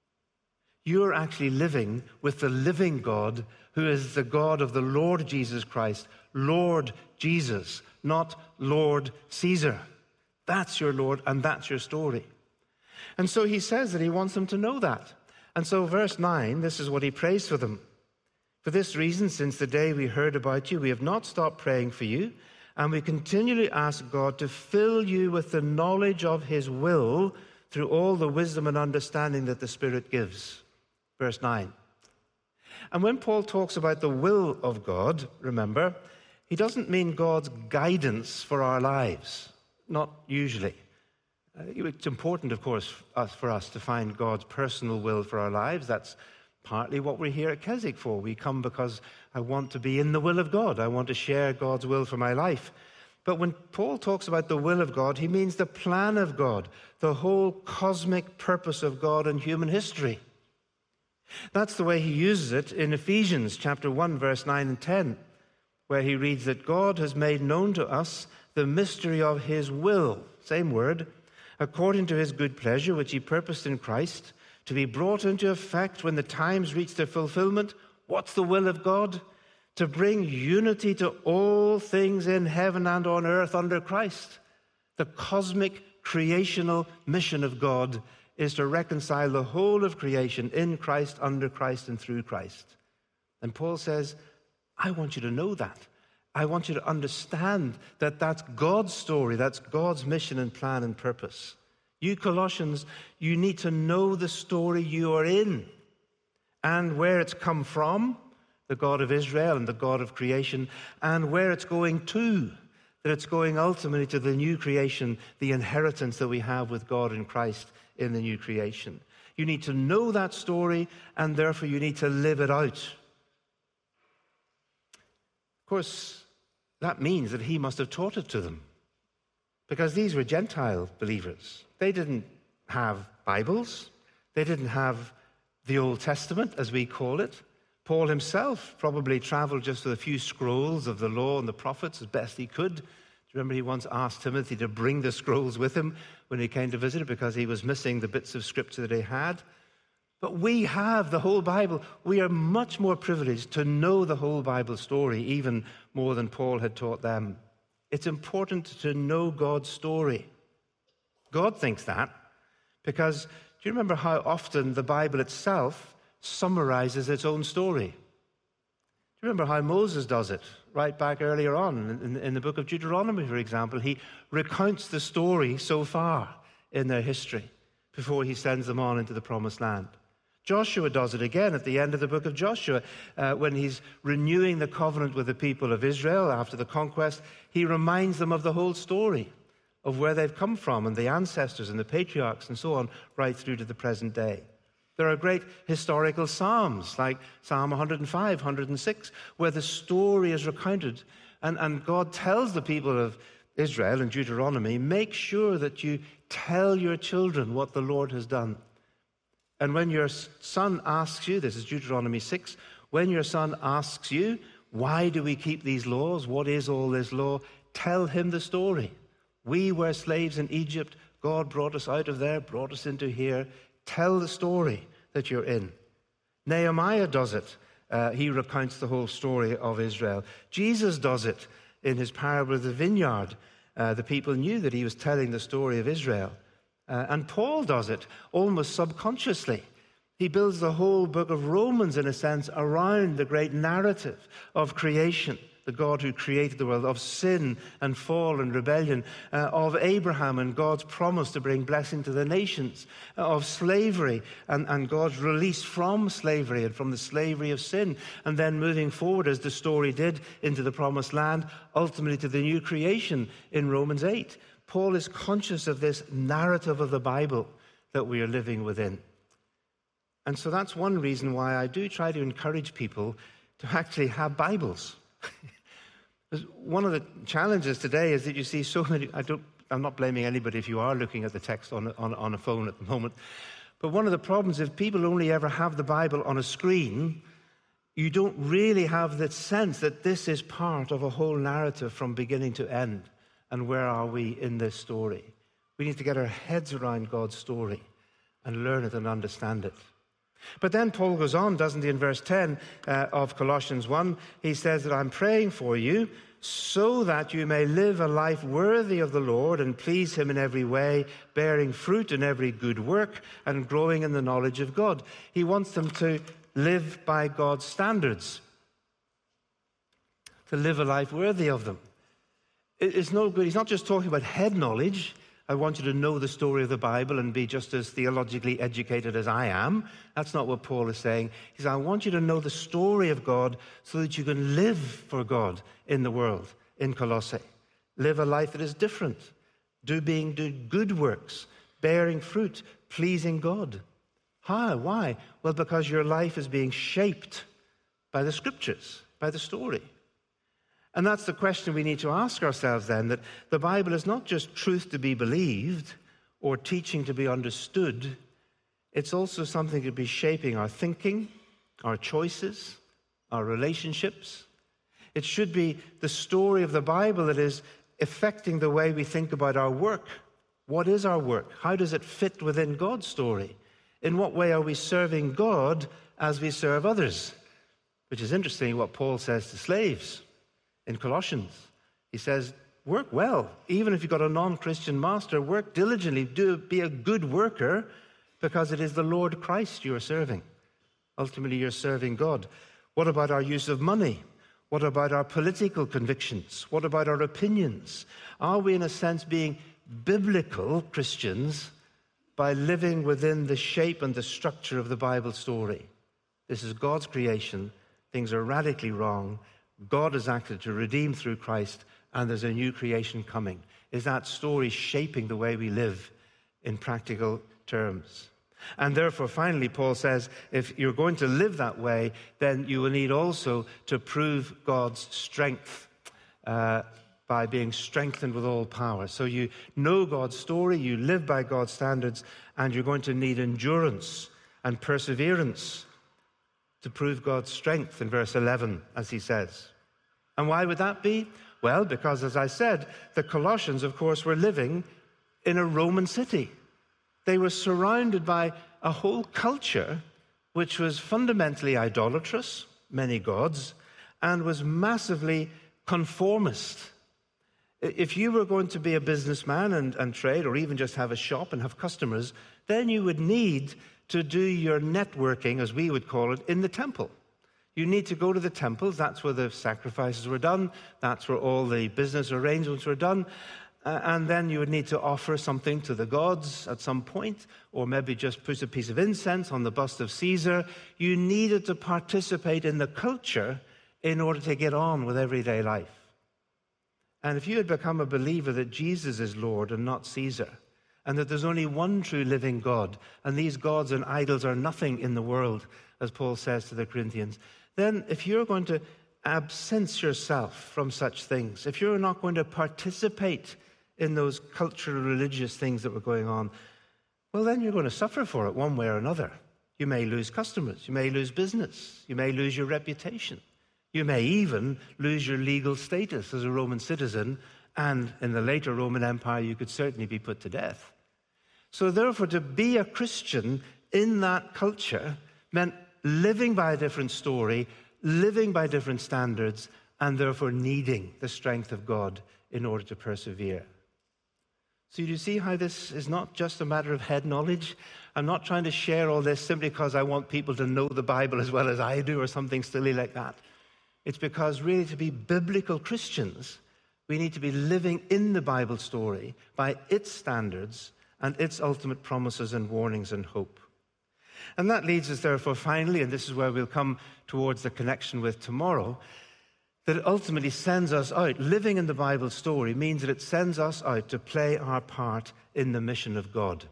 You're actually living with the living God, who is the God of the Lord Jesus Christ. Lord Jesus, not Lord Caesar. That's your Lord, and that's your story. And so he says that he wants them to know that. And so verse nine, this is what he prays for them. For this reason, since the day we heard about you, we have not stopped praying for you, and we continually ask God to fill you with the knowledge of his will through all the wisdom and understanding that the Spirit gives. Verse nine. And when Paul talks about the will of God, remember, he doesn't mean God's guidance for our lives. Not usually. Uh, it's important, of course, for us to find God's personal will for our lives. That's partly what we're here at Keswick for. We come because I want to be in the will of God. I want to share God's will for my life. But when Paul talks about the will of God, he means the plan of God, the whole cosmic purpose of God in human history. That's the way he uses it in Ephesians chapter one, verse nine and ten, where he reads that God has made known to us the mystery of his will, same word, according to his good pleasure, which he purposed in Christ, to be brought into effect when the times reach their fulfillment. What's the will of God? To bring unity to all things in heaven and on earth under Christ. The cosmic creational mission of God is to reconcile the whole of creation in Christ, under Christ, and through Christ. And Paul says, I want you to know that. I want you to understand that that's God's story, that's God's mission and plan and purpose. You Colossians, you need to know the story you are in and where it's come from, the God of Israel and the God of creation, and where it's going to, that it's going ultimately to the new creation, the inheritance that we have with God in Christ in the new creation. You need to know that story, and therefore you need to live it out. Of course, that means that he must have taught it to them, because these were Gentile believers. They didn't have Bibles. They didn't have the Old Testament, as we call it. Paul himself probably traveled just with a few scrolls of the law and the prophets as best he could. Do you remember he once asked Timothy to bring the scrolls with him when he came to visit because he was missing the bits of scripture that he had? But we have the whole Bible. We are much more privileged to know the whole Bible story, even more than Paul had taught them. It's important to know God's story. God thinks that because, do you remember how often the Bible itself summarizes its own story? Do you remember how Moses does it right back earlier on in, in the book of Deuteronomy, for example? He recounts the story so far in their history before he sends them on into the promised land. Joshua does it again at the end of the book of Joshua uh, when he's renewing the covenant with the people of Israel after the conquest. He reminds them of the whole story, of where they've come from and the ancestors and the patriarchs and so on, right through to the present day. There are great historical psalms like Psalm one hundred five, one hundred six, where the story is recounted. And, and God tells the people of Israel in Deuteronomy, make sure that you tell your children what the Lord has done. And when your son asks you, this is Deuteronomy six, when your son asks you, why do we keep these laws? What is all this law? Tell him the story. We were slaves in Egypt. God brought us out of there, brought us into here. Tell the story that you're in. Nehemiah does it. Uh, he recounts the whole story of Israel. Jesus does it in his parable of the vineyard. Uh, the people knew that he was telling the story of Israel. Uh, and Paul does it almost subconsciously. He builds the whole book of Romans, in a sense, around the great narrative of creation, the God who created the world, of sin and fall and rebellion, uh, of Abraham and God's promise to bring blessing to the nations, uh, of slavery and, and God's release from slavery and from the slavery of sin, and then moving forward, as the story did, into the promised land, ultimately to the new creation in Romans eight. Paul is conscious of this narrative of the Bible that we are living within. And so that's one reason why I do try to encourage people to actually have Bibles. One of the challenges today is that you see so many, I don't, I'm not blaming anybody if you are looking at the text on, on, on a phone at the moment, but one of the problems is people only ever have the Bible on a screen. You don't really have the sense that this is part of a whole narrative from beginning to end. And where are we in this story? We need to get our heads around God's story and learn it and understand it. But then Paul goes on, doesn't he, in verse ten uh, of Colossians one. He says that I'm praying for you so that you may live a life worthy of the Lord and please him in every way, bearing fruit in every good work and growing in the knowledge of God. He wants them to live by God's standards. to live a life worthy of them. It's no good. He's not just talking about head knowledge. I want you to know the story of the Bible and be just as theologically educated as I am. That's not what Paul is saying. He says, I want you to know the story of God so that you can live for God in the world, in Colossae. Live a life that is different. Do being do good works, bearing fruit, pleasing God. How? Why? Well, because your life is being shaped by the Scriptures, by the story. And that's the question we need to ask ourselves then, that the Bible is not just truth to be believed or teaching to be understood. It's also something to be shaping our thinking, our choices, our relationships. It should be the story of the Bible that is affecting the way we think about our work. What is our work? How does it fit within God's story? In what way are we serving God as we serve others? Which is interesting what Paul says to slaves in Colossians. He says, work well. Even if you've got a non-Christian master, work diligently. Do be a good worker, because it is the Lord Christ you are serving. Ultimately, you're serving God. What about our use of money? What about our political convictions? What about our opinions? Are we, in a sense, being biblical Christians by living within the shape and the structure of the Bible story? This is God's creation. Things are radically wrong. God has acted to redeem through Christ, and there's a new creation coming. Is that story shaping the way we live in practical terms? And therefore, finally, Paul says, if you're going to live that way, then you will need also to prove God's strength uh, by being strengthened with all power. So you know God's story, you live by God's standards, and you're going to need endurance and perseverance to prove God's strength in verse eleven, as he says. And why would that be? Well, because, as I said, the Colossians, of course, were living in a Roman city. They were surrounded by a whole culture which was fundamentally idolatrous, many gods, and was massively conformist. If you were going to be a businessman and, and trade, or even just have a shop and have customers, then you would need to do your networking, as we would call it, in the temple. You need to go to the temples. That's where the sacrifices were done. That's where all the business arrangements were done. Uh, and then you would need to offer something to the gods at some point, or maybe just put a piece of incense on the bust of Caesar. You needed to participate in the culture in order to get on with everyday life. And if you had become a believer that Jesus is Lord and not Caesar, and that there's only one true living God, and these gods and idols are nothing in the world, as Paul says to the Corinthians, then if you're going to absence yourself from such things, if you're not going to participate in those cultural, religious things that were going on, well, then you're going to suffer for it one way or another. You may lose customers. You may lose business. You may lose your reputation. You may even lose your legal status as a Roman citizen, and in the later Roman Empire, you could certainly be put to death. So therefore, to be a Christian in that culture meant living by a different story, living by different standards, and therefore needing the strength of God in order to persevere. So you see how this is not just a matter of head knowledge? I'm not trying to share all this simply because I want people to know the Bible as well as I do or something silly like that. It's because really to be biblical Christians, we need to be living in the Bible story by its standards and its ultimate promises and warnings and hope. And that leads us therefore finally, and this is where we'll come towards the connection with tomorrow, that it ultimately sends us out. Living in the Bible story means that it sends us out to play our part in the mission of God.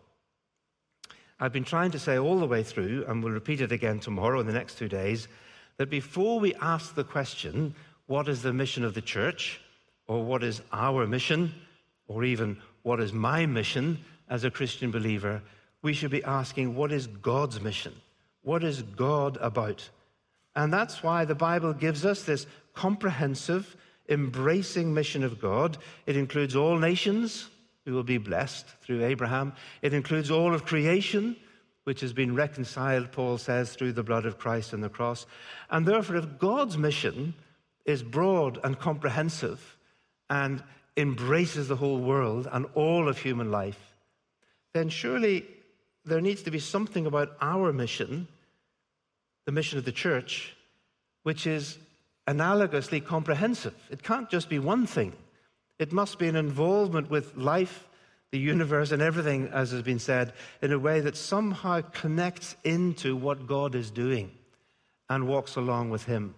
I've been trying to say all the way through, and we'll repeat it again tomorrow in the next two days, that before we ask the question, what is the mission of the church, or what is our mission, or even what is my mission as a Christian believer, we should be asking, what is God's mission? What is God about? And that's why the Bible gives us this comprehensive, embracing mission of God. It includes all nations who will be blessed through Abraham. It includes all of creation, which has been reconciled, Paul says, through the blood of Christ and the cross. And therefore, if God's mission is broad and comprehensive and embraces the whole world and all of human life, then surely there needs to be something about our mission, the mission of the church, which is analogously comprehensive. It can't just be one thing. It must be an involvement with life, the universe, and everything, as has been said, in a way that somehow connects into what God is doing and walks along with him.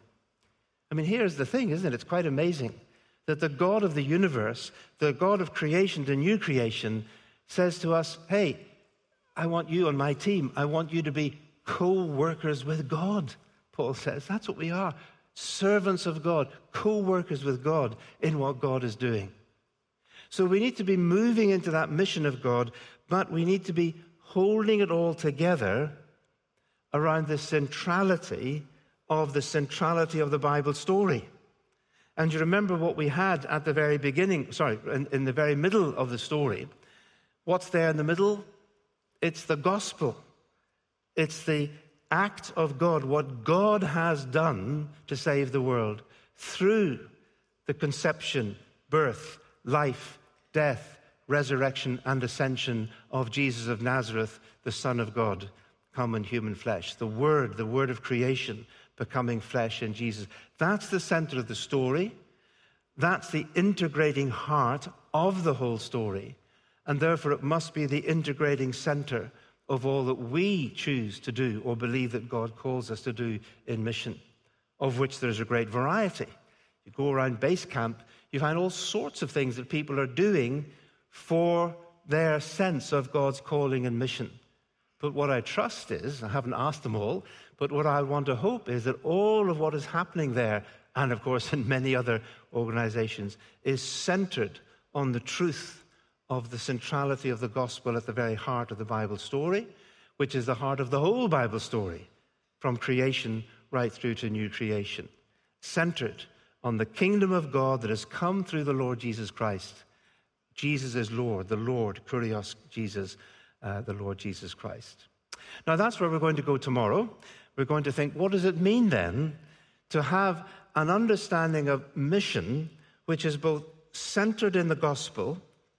I mean, here's the thing, isn't it? It's quite amazing that the God of the universe, the God of creation, the new creation, says to us, hey, I want you on my team. I want you to be co-workers with God, Paul says. That's what we are. Servants of God, co-workers with God in what God is doing. So we need to be moving into that mission of God, but we need to be holding it all together around the centrality of the centrality of the Bible story. And you remember what we had at the very beginning, sorry, in, in the very middle of the story. What's there in the middle? It's the gospel. It's the act of God, what God has done to save the world through the conception, birth, life, death, resurrection, and ascension of Jesus of Nazareth, the Son of God, come in human flesh. The Word, the Word of creation, becoming flesh in Jesus. That's the center of the story. That's the integrating heart of the whole story. And therefore it must be the integrating center of all that we choose to do or believe that God calls us to do in mission, of which there's a great variety. You go around base camp, you find all sorts of things that people are doing for their sense of God's calling and mission. But what I trust is, I haven't asked them all, but what I want to hope is that all of what is happening there, and of course in many other organizations, is centered on the truth of the centrality of the gospel at the very heart of the Bible story, which is the heart of the whole Bible story, from creation right through to new creation, centered on the kingdom of God that has come through the Lord Jesus Christ. Jesus is Lord, the Lord, Kurios Jesus, uh, the Lord Jesus Christ. Now that's where we're going to go tomorrow. We're going to think, what does it mean then to have an understanding of mission which is both centered in the gospel,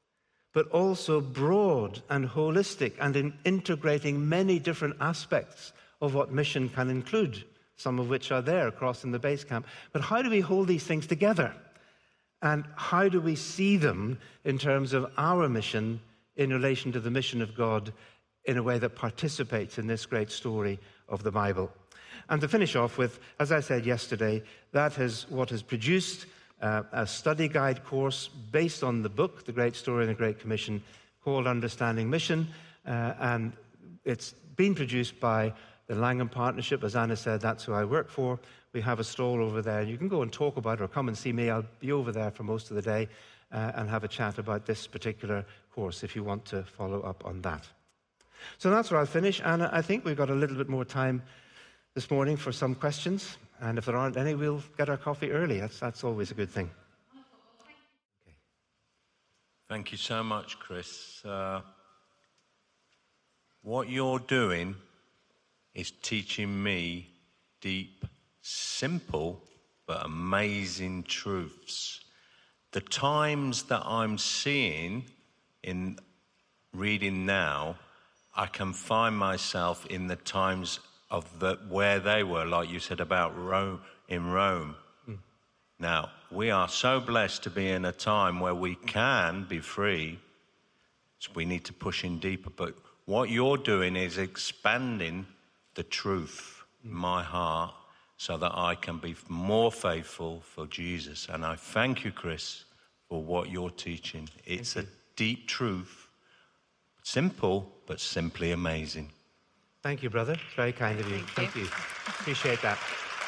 but also broad and holistic and in integrating many different aspects of what mission can include, some of which are there across in the base camp. But how do we hold these things together? And how do we see them in terms of our mission in relation to the mission of God in a way that participates in this great story of the Bible? And to finish off with, as I said yesterday, that is what has produced Uh, a study guide course based on the book, The Great Story and the Great Commission, called Understanding Mission. Uh, and it's been produced by the Langham Partnership. As Anna said, that's who I work for. We have a stall over there. You can go and talk about it or come and see me. I'll be over there for most of the day uh, and have a chat about this particular course if you want to follow up on that. So that's where I'll finish. Anna, I think we've got a little bit more time this morning for some questions. And if there aren't any, we'll get our coffee early. That's, that's always a good thing. Okay. Thank you so much, Chris. Uh, what you're doing is teaching me deep, simple, but amazing truths. The times that I'm seeing in reading now, I can find myself in the times of the, where they were, like you said about Rome, in Rome. Mm. Now, we are so blessed to be in a time where we can be free, so we need to push in deeper. But what you're doing is expanding the truth mm. in my heart so that I can be more faithful for Jesus. And I thank you, Chris, for what you're teaching. It's a deep truth, simple, but simply amazing. Thank you, brother. It's very kind of you. Thank, Thank you. you. Appreciate that.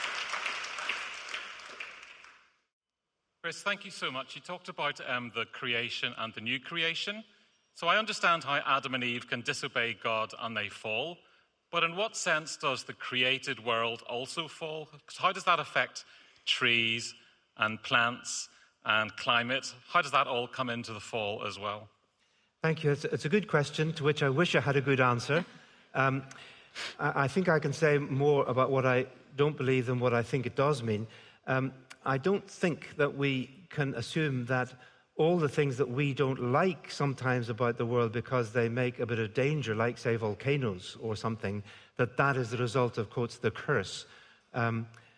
Chris, thank you so much. You talked about um, the creation and the new creation. So I understand how Adam and Eve can disobey God and they fall. But in what sense does the created world also fall? How does that affect trees and plants and climate? How does that all come into the fall as well? Thank you. It's, it's a good question to which I wish I had a good answer. Um, I, I think I can say more about what I don't believe than what I think it does mean. Um, I don't think that we can assume that all the things that we don't like sometimes about the world because they make a bit of danger, like, say, volcanoes or something, that that is the result of, quotes, the curse. Um,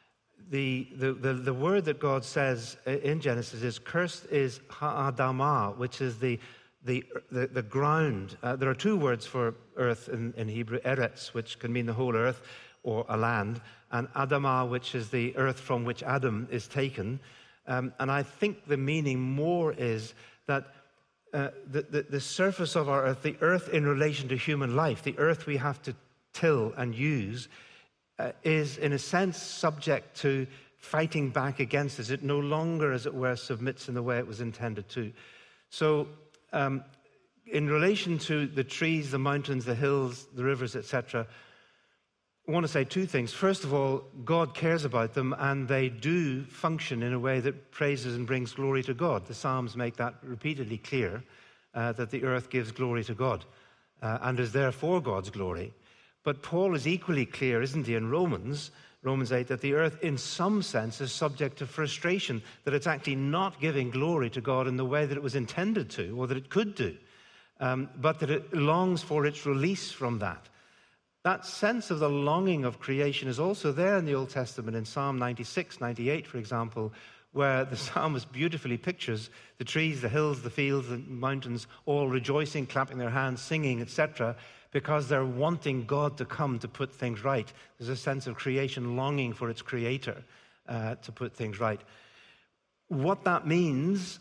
the, the, the, the word that God says in Genesis is, cursed is ha'adamah, which is the, the, the, the ground. Uh, there are two words for earth in, in Hebrew, eretz, which can mean the whole earth or a land, and adamah, which is the earth from which Adam is taken. Um, and I think the meaning more is that uh, the, the, the surface of our earth, the earth in relation to human life, the earth we have to till and use, uh, is in a sense subject to fighting back against us. It no longer, as it were, submits in the way it was intended to. So um, in relation to the trees, the mountains, the hills, the rivers, et cetera, I want to say two things. First of all, God cares about them, and they do function in a way that praises and brings glory to God. The Psalms make that repeatedly clear, uh, that the earth gives glory to God uh, and is there for God's glory. But Paul is equally clear, isn't he, in Romans, Romans eight, that the earth in some sense is subject to frustration, that it's actually not giving glory to God in the way that it was intended to or that it could do, um, but that it longs for its release from that. That sense of the longing of creation is also there in the Old Testament, in Psalm ninety-six, ninety-eight, for example, where the psalmist beautifully pictures the trees, the hills, the fields, the mountains, all rejoicing, clapping their hands, singing, et cetera, because they're wanting God to come to put things right. There's a sense of creation longing for its creator uh, to put things right. What that means,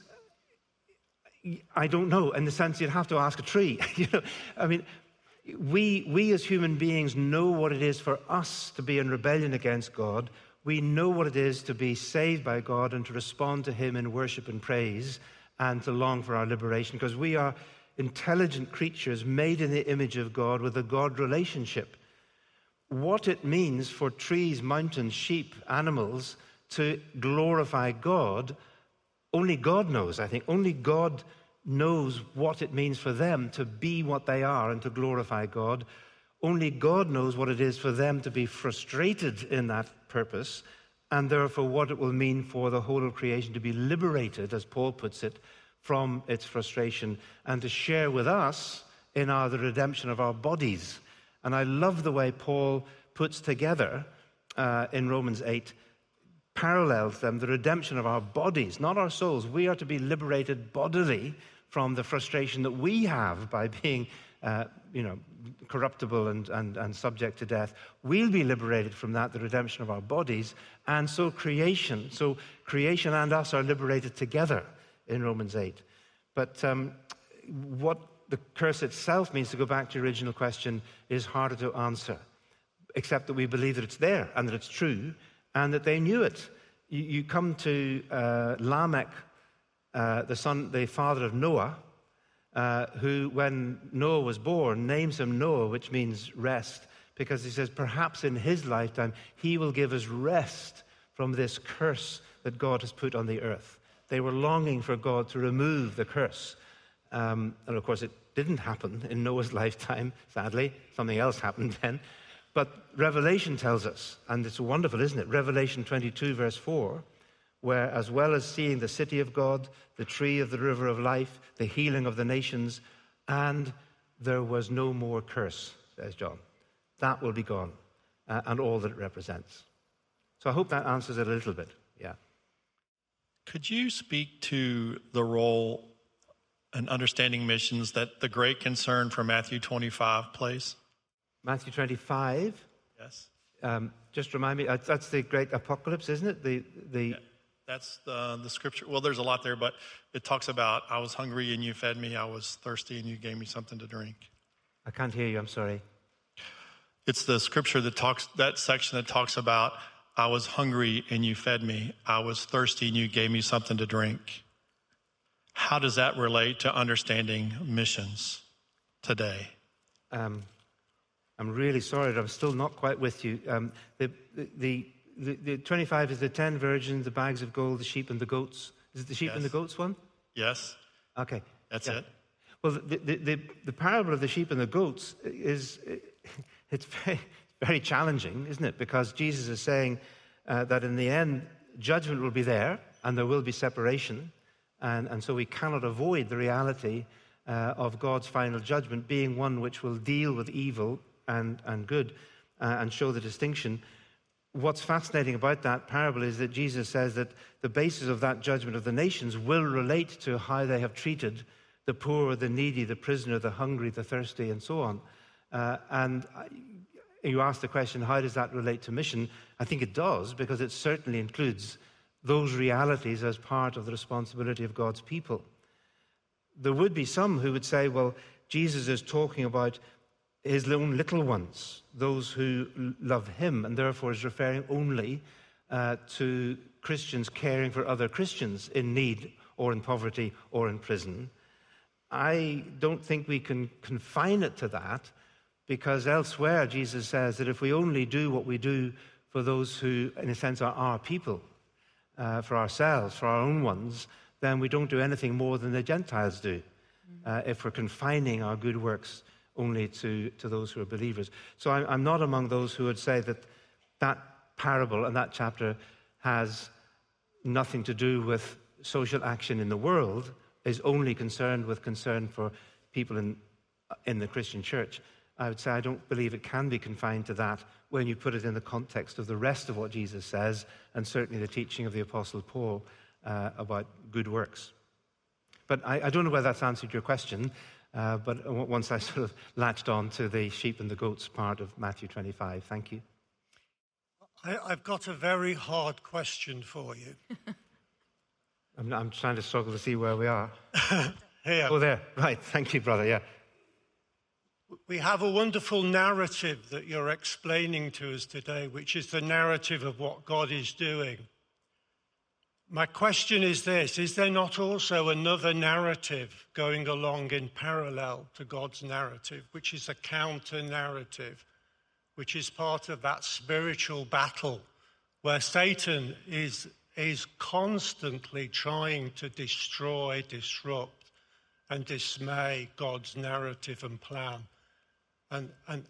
I don't know, in the sense you'd have to ask a tree. you know, I mean, We, we as human beings know what it is for us to be in rebellion against God. We know what it is to be saved by God and to respond to him in worship and praise and to long for our liberation, because we are intelligent creatures made in the image of God with a God relationship. What it means for trees, mountains, sheep, animals to glorify God, only God knows, I think. Only God knows what it means for them to be what they are and to glorify God. Only God knows what it is for them to be frustrated in that purpose, and therefore what it will mean for the whole of creation to be liberated, as Paul puts it, from its frustration and to share with us in our the redemption of our bodies. And I love the way Paul puts together uh, in Romans eight, parallels them, the redemption of our bodies, not our souls. We are to be liberated bodily from the frustration that we have by being, uh, you know, corruptible and, and, and subject to death. We'll be liberated from that, the redemption of our bodies, and so creation. So creation and us are liberated together in Romans eight. But um, what the curse itself means, to go back to your original question, is harder to answer, except that we believe that it's there and that it's true and that they knew it. You, you come to uh, Lamech, Uh, the son, the father of Noah, uh, who, when Noah was born, names him Noah, which means rest, because he says perhaps in his lifetime he will give us rest from this curse that God has put on the earth. They were longing for God to remove the curse. Um, and of course it didn't happen in Noah's lifetime, sadly. Something else happened then. But Revelation tells us, and it's wonderful, isn't it? Revelation twenty-two, verse four, where as well as seeing the city of God, the tree of the river of life, the healing of the nations, and there was no more curse, says John. That will be gone, uh, and all that it represents. So I hope that answers it a little bit, yeah. Could you speak to the role in understanding missions that the great concern for Matthew twenty-five plays? Matthew twenty-five? Yes. Um, just remind me, that's the great apocalypse, isn't it? The the. Yeah. That's the, the scripture. Well, there's a lot there, but it talks about, I was hungry and you fed me. I was thirsty and you gave me something to drink. I can't hear you. I'm sorry. It's the scripture that talks, that section that talks about, I was hungry and you fed me. I was thirsty and you gave me something to drink. How does that relate to understanding missions today? Um, I'm really sorry that I'm still not quite with you. Um, the, the, the The, the twenty-five is the ten virgins, the bags of gold, the sheep and the goats. Is it the sheep yes. and the goats one? Yes. Okay. That's yeah. it. Well, the, the, the, the parable of the sheep and the goats is, it's very, very challenging, isn't it? Because Jesus is saying uh, that in the end, judgment will be there and there will be separation. And, and so we cannot avoid the reality uh, of God's final judgment being one which will deal with evil and, and good uh, and show the distinction. what's fascinating about that parable is that Jesus says that the basis of that judgment of the nations will relate to how they have treated the poor, the needy, the prisoner, the hungry, the thirsty, and so on. Uh, and you ask the question, how does that relate to mission? I think it does, because it certainly includes those realities as part of the responsibility of God's people. There would be some who would say, well, Jesus is talking about his own little ones, those who love him, and therefore is referring only uh, to Christians caring for other Christians in need or in poverty or in prison. I don't think we can confine it to that, because elsewhere Jesus says that if we only do what we do for those who, in a sense, are our people, uh, for ourselves, for our own ones, then we don't do anything more than the Gentiles do, uh, if we're confining our good works only to, to those who are believers. So I'm, I'm not among those who would say that that parable and that chapter has nothing to do with social action in the world, is only concerned with concern for people in, in the Christian church. I would say I don't believe it can be confined to that when you put it in the context of the rest of what Jesus says, and certainly the teaching of the Apostle Paul uh, about good works. But I, I don't know whether that's answered your question, uh, but once I sort of latched on to the sheep and the goats part of Matthew twenty-five. Thank you. I, I've got a very hard question for you. I'm, I'm trying to struggle to see where we are. Here. Oh, there. Right. Thank you, brother. Yeah. We have a wonderful narrative that you're explaining to us today, which is the narrative of what God is doing. My question is this: is there not also another narrative going along in parallel to God's narrative, which is a counter-narrative, which is part of that spiritual battle where Satan is, is constantly trying to destroy, disrupt, and dismay God's narrative and plan? And, and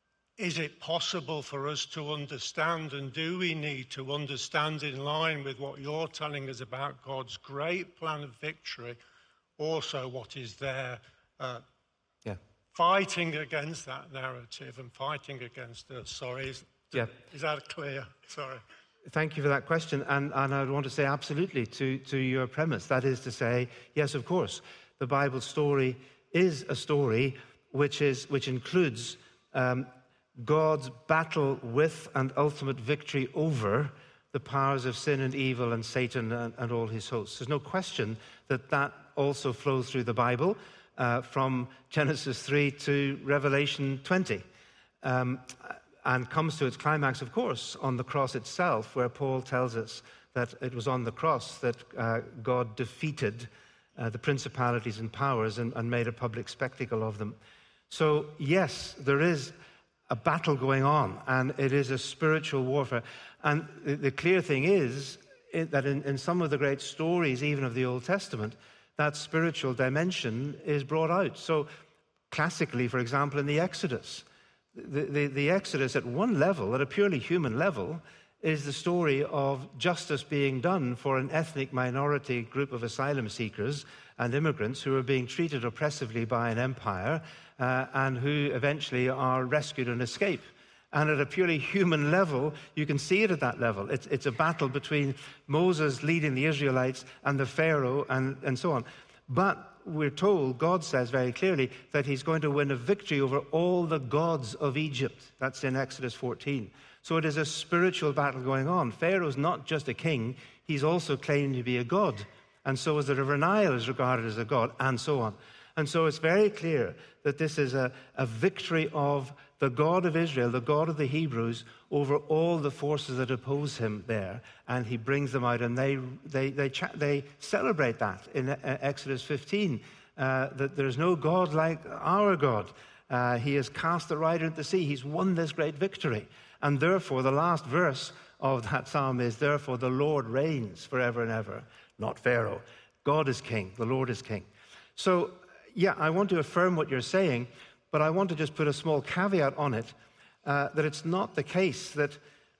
is it possible for us to understand, and do we need to understand in line with what you're telling us about God's great plan of victory, also what is there uh, Yeah. fighting against that narrative and fighting against us? Sorry, is, Yeah. is that clear? Sorry. Thank you for that question. And, and I want to say absolutely to, to your premise. That is to say, yes, of course, the Bible story is a story which is which includes um, God's battle with and ultimate victory over the powers of sin and evil and Satan and, and all his hosts. There's no question that that also flows through the Bible, uh, from Genesis three to Revelation twenty, um, and comes to its climax, of course, on the cross itself, where Paul tells us that it was on the cross that uh, God defeated uh, the principalities and powers and, and made a public spectacle of them. So, yes, there is a battle going on, and it is a spiritual warfare. And the, the clear thing is that in, in some of the great stories, even of the Old Testament, that spiritual dimension is brought out. So, classically, for example, in the Exodus, the, the, the Exodus at one level, at a purely human level, is the story of justice being done for an ethnic minority group of asylum seekers and immigrants who are being treated oppressively by an empire, uh, and who eventually are rescued and escape. And at a purely human level, you can see it at that level. It's, it's a battle between Moses leading the Israelites and the Pharaoh and, and so on. But we're told, God says very clearly, that he's going to win a victory over all the gods of Egypt. That's in Exodus fourteen. So it is a spiritual battle going on. Pharaoh's not just a king, he's also claiming to be a god. And so is the River Nile is regarded as a god, and so on. And so it's very clear that this is a, a victory of the God of Israel, the God of the Hebrews, over all the forces that oppose him there. And he brings them out, and they they they, cha- they celebrate that in uh, Exodus fifteen, uh, that there's no God like our God. Uh, he has cast the rider into the sea. He's won this great victory. And therefore, the last verse of that psalm is, therefore, the Lord reigns forever and ever, not Pharaoh. God is king. The Lord is king. So, yeah, I want to affirm what you're saying, but I want to just put a small caveat on it, uh, that it's not the case that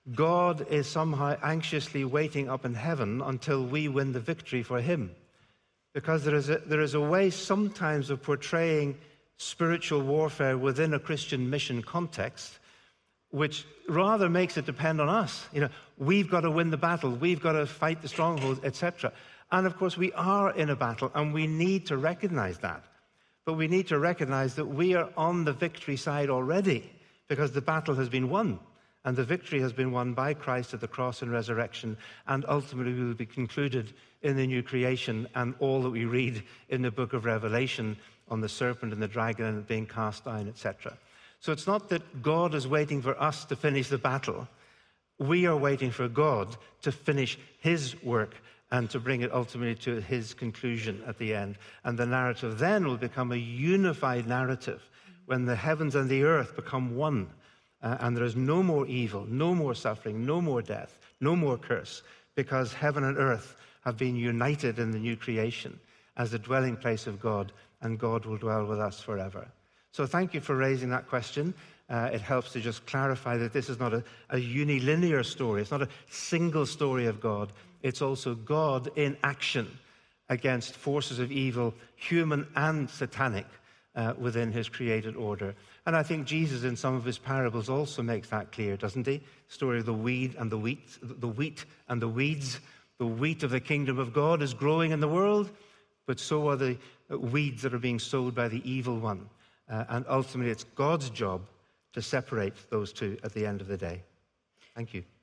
God is somehow anxiously waiting up in heaven until we win the victory for him. Because there is a, there is a way sometimes of portraying spiritual warfare within a Christian mission context which rather makes it depend on us. You know, we've got to win the battle, we've got to fight the strongholds, et cetera. And of course, we are in a battle, and we need to recognize that. But we need to recognize that we are on the victory side already, because the battle has been won. And the victory has been won by Christ at the cross and resurrection, and ultimately will be concluded in the new creation and all that we read in the book of Revelation on the serpent and the dragon and being cast down, et cetera. So it's not that God is waiting for us to finish the battle. We are waiting for God to finish his work and to bring it ultimately to his conclusion at the end. And the narrative then will become a unified narrative when the heavens and the earth become one. Uh, and there is no more evil, no more suffering, no more death, no more curse, because heaven and earth have been united in the new creation as the dwelling place of God, and God will dwell with us forever. So thank you for raising that question. Uh, it helps to just clarify that this is not a, a unilinear story. It's not a single story of God. It's also God in action against forces of evil, human and satanic, uh, within his created order. And I think Jesus in some of his parables also makes that clear, doesn't he? The story of the weed and the wheat, the wheat and the weeds. The wheat of the kingdom of God is growing in the world, but so are the weeds that are being sowed by the evil one. Uh, and ultimately, it's God's job to separate those two at the end of the day. Thank you.